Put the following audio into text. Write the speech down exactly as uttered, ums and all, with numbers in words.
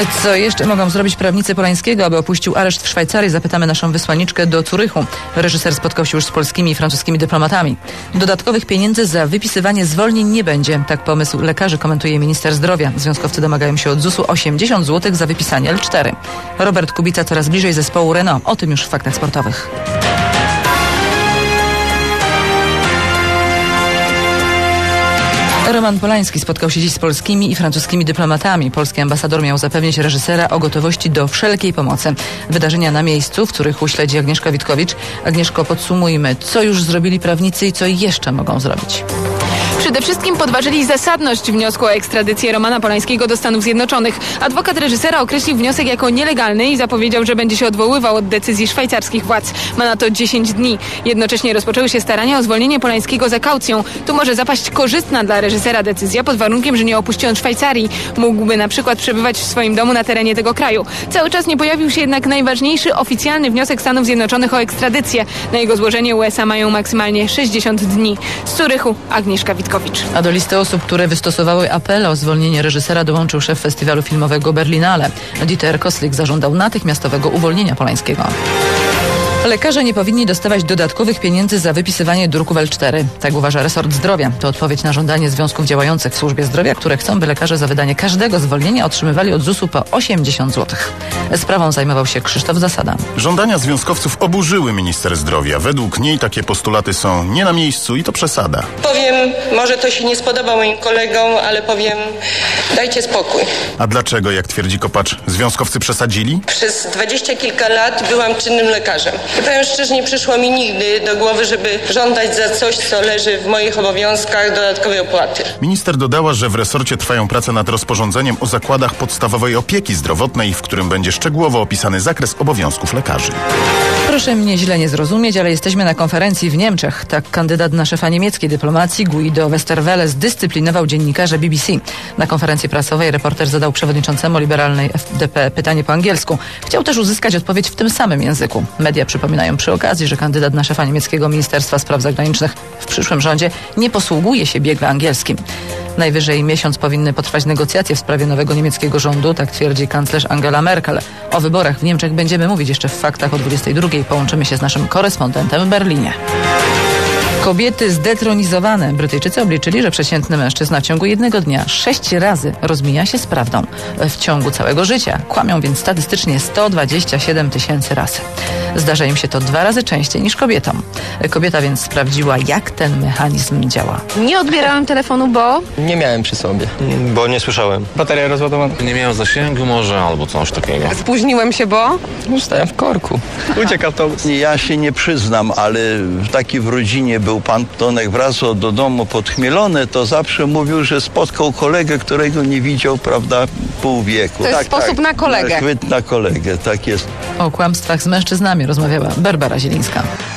Co jeszcze mogą zrobić prawnicy Polańskiego, aby opuścił areszt w Szwajcarii? Zapytamy naszą wysłanniczkę do Zurychu. Reżyser spotkał się już z polskimi i francuskimi dyplomatami. Dodatkowych pieniędzy za wypisywanie zwolnień nie będzie. Tak pomysł lekarzy komentuje minister zdrowia. Związkowcy domagają się od zusu osiemdziesiąt złotych za wypisanie L cztery. Robert Kubica coraz bliżej zespołu Renault. O tym już w faktach sportowych. Roman Polański spotkał się dziś z polskimi i francuskimi dyplomatami. Polski ambasador miał zapewnić reżysera o gotowości do wszelkiej pomocy. Wydarzenia na miejscu, w których śledzi Agnieszka Witkowicz. Agnieszko, podsumujmy, co już zrobili prawnicy i co jeszcze mogą zrobić. Przede wszystkim podważyli zasadność wniosku o ekstradycję Romana Polańskiego do Stanów Zjednoczonych. Adwokat reżysera określił wniosek jako nielegalny i zapowiedział, że będzie się odwoływał od decyzji szwajcarskich władz. Ma na to dziesięć dni. Jednocześnie rozpoczęły się starania o zwolnienie Polańskiego za kaucją. Tu może zapaść korzystna dla reżysera decyzja pod warunkiem, że nie opuści on Szwajcarii. Mógłby na przykład przebywać w swoim domu na terenie tego kraju. Cały czas nie pojawił się jednak najważniejszy oficjalny wniosek Stanów Zjednoczonych o ekstradycję. Na jego złożenie U S A mają maksymalnie sześćdziesiąt dni. Z Zurychu Agnieszka Witkowicz. A do listy osób, które wystosowały apel o zwolnienie reżysera, dołączył szef festiwalu filmowego Berlinale. Dieter Koslik zażądał natychmiastowego uwolnienia Polańskiego. Lekarze nie powinni dostawać dodatkowych pieniędzy za wypisywanie druków L cztery. Tak uważa resort zdrowia. To odpowiedź na żądanie związków działających w służbie zdrowia, które chcą, by lekarze za wydanie każdego zwolnienia otrzymywali od zusu po osiemdziesiąt złotych. Sprawą zajmował się Krzysztof Zasada. Żądania związkowców oburzyły minister zdrowia. Według niej takie postulaty są nie na miejscu i to przesada. Powiem, może to się nie spodoba moim kolegom, ale powiem, dajcie spokój. A dlaczego, jak twierdzi Kopacz, związkowcy przesadzili? Przez dwadzieścia kilka lat byłam czynnym lekarzem. I powiem szczerze, nie przyszło mi nigdy do głowy, żeby żądać za coś, co leży w moich obowiązkach, dodatkowej opłaty. Minister dodała, że w resorcie trwają prace nad rozporządzeniem o zakładach podstawowej opieki zdrowotnej, w którym będzie szczegółowo opisany zakres obowiązków lekarzy. Proszę mnie źle nie zrozumieć, ale jesteśmy na konferencji w Niemczech. Tak kandydat na szefa niemieckiej dyplomacji Guido Westerwelle zdyscyplinował dziennikarza B B C. Na konferencji prasowej reporter zadał przewodniczącemu liberalnej F D P pytanie po angielsku. Chciał też uzyskać odpowiedź w tym samym języku. Media przypominają przy okazji, że kandydat na szefa niemieckiego Ministerstwa Spraw Zagranicznych w przyszłym rządzie nie posługuje się biegle angielskim. Najwyżej miesiąc powinny potrwać negocjacje w sprawie nowego niemieckiego rządu, tak twierdzi kanclerz Angela Merkel. O wyborach w Niemczech będziemy mówić jeszcze w faktach o dwudziestej drugiej. Połączymy się z naszym korespondentem w Berlinie. Kobiety zdetronizowane. Brytyjczycy obliczyli, że przeciętny mężczyzna w ciągu jednego dnia sześć razy rozmija się z prawdą. W ciągu całego życia kłamią więc statystycznie sto dwadzieścia siedem tysięcy razy. Zdarza im się to dwa razy częściej niż kobietom. Kobieta więc sprawdziła, jak ten mechanizm działa. Nie odbierałem telefonu, bo... Nie miałem przy sobie, bo nie słyszałem. Bateria rozładowana. Nie miałem zasięgu może, albo coś takiego. Spóźniłem się, bo... Stałem w korku. Uciekł autobus. Ja się nie przyznam, ale taki w rodzinie był pan Tonek, wracał do domu podchmielony, to zawsze mówił, że spotkał kolegę, którego nie widział, prawda, pół wieku. To jest tak, sposób tak, na kolegę. Chwyt na kolegę, tak jest. O kłamstwach z mężczyznami rozmawiała Barbara Zielińska.